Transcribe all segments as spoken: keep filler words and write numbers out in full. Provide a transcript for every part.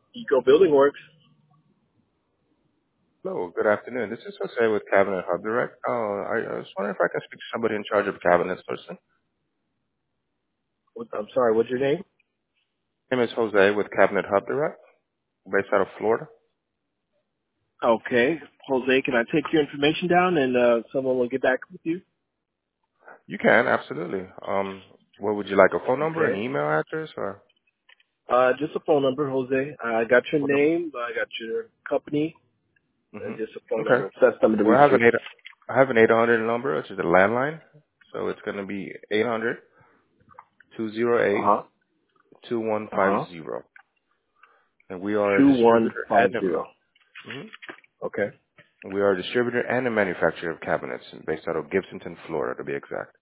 Eco Building Works. Hello, good afternoon. This is Jose with Cabinet Hub Direct. Uh, I, I was wondering if I can speak to somebody in charge of cabinets, person. What- I'm sorry, what's your name? My name is Jose with Cabinet Hub Direct, based out of Florida. Okay. Jose, can I take your information down and uh, someone will get back with you? You can, absolutely. Um, what would you like, a phone number, an Okay. email address, or Uh, just a phone number, Jose. I got your phone number? name, I got your company, and just a Mm-hmm. phone Okay. number. Best number to Well, reach I have you. an eight, I have an eight hundred number, which is a landline. So it's going to be eight hundred two zero eight Uh-huh. two one five Uh-huh. zero, and we are a distributor and a, two one five zero. mhm. Okay. We are a distributor and a manufacturer of cabinets based out of Gibsonton, Florida, to be exact.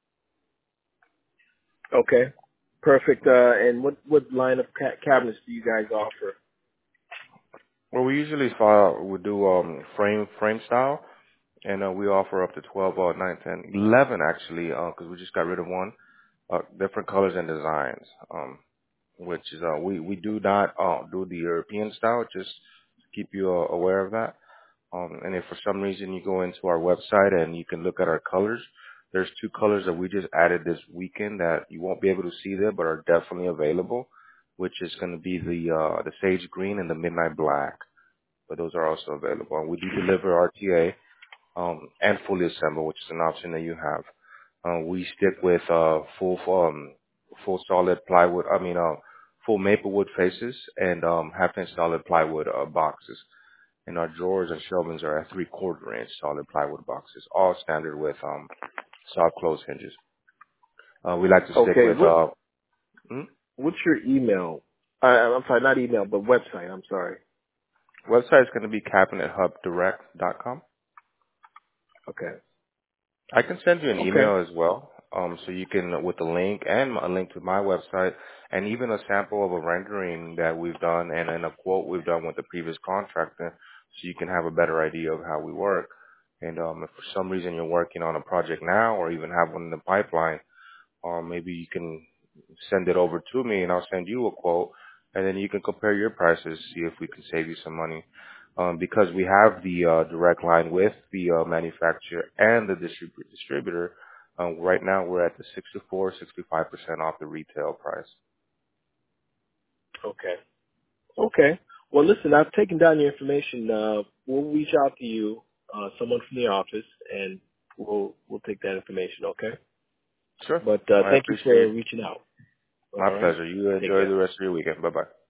Okay. Perfect. Uh, and what, what line of ca- cabinets do you guys offer? Well, we usually file, we do um, frame frame style, and uh, we offer up to twelve, uh, nine, ten, eleven actually, because we just got rid of one, uh, different colors and designs, um, which is, uh, we, we do not uh, do the European style, just to keep you uh, aware of that. Um, and if for some reason you go into our website and you can look at our colors, there's two colors that we just added this weekend that you won't be able to see there, but are definitely available, which is going to be the uh, the sage green and the midnight black. But those are also available. And we do deliver R T A um, and fully assembled, which is an option that you have. Uh, we stick with uh, full um, full solid plywood. I mean, uh, full maple wood faces and um, half inch solid plywood uh, boxes. And our drawers and shelvings are at three quarter inch solid plywood boxes, all standard with um, soft close hinges. Uh, we like to stick Okay. with What, uh, hmm? what's your email? Uh, I'm sorry, not email, but website. I'm sorry. Website is going to be cabinet hub direct dot com. Okay. I can send you an Okay. email as well, um, so you can with a link and a link to my website, and even a sample of a rendering that we've done and, and a quote we've done with the previous contractor, so you can have a better idea of how we work. And um, if for some reason you're working on a project now, or even have one in the pipeline, or maybe you can send it over to me and I'll send you a quote, and then you can compare your prices, see if we can save you some money. Um, because we have the uh, direct line with the uh, manufacturer and the distrib- distributor, um, right now we're at the sixty-four, sixty-five percent off the retail price. Okay. Okay. Well, listen, I've taken down your information. Uh, we'll reach out to you, uh, someone from the office, and we'll we'll take that information. Okay. Sure. But uh, I thank you appreciate for it. reaching out. My All right. pleasure. You Take enjoy care. the rest of your weekend. Bye-bye.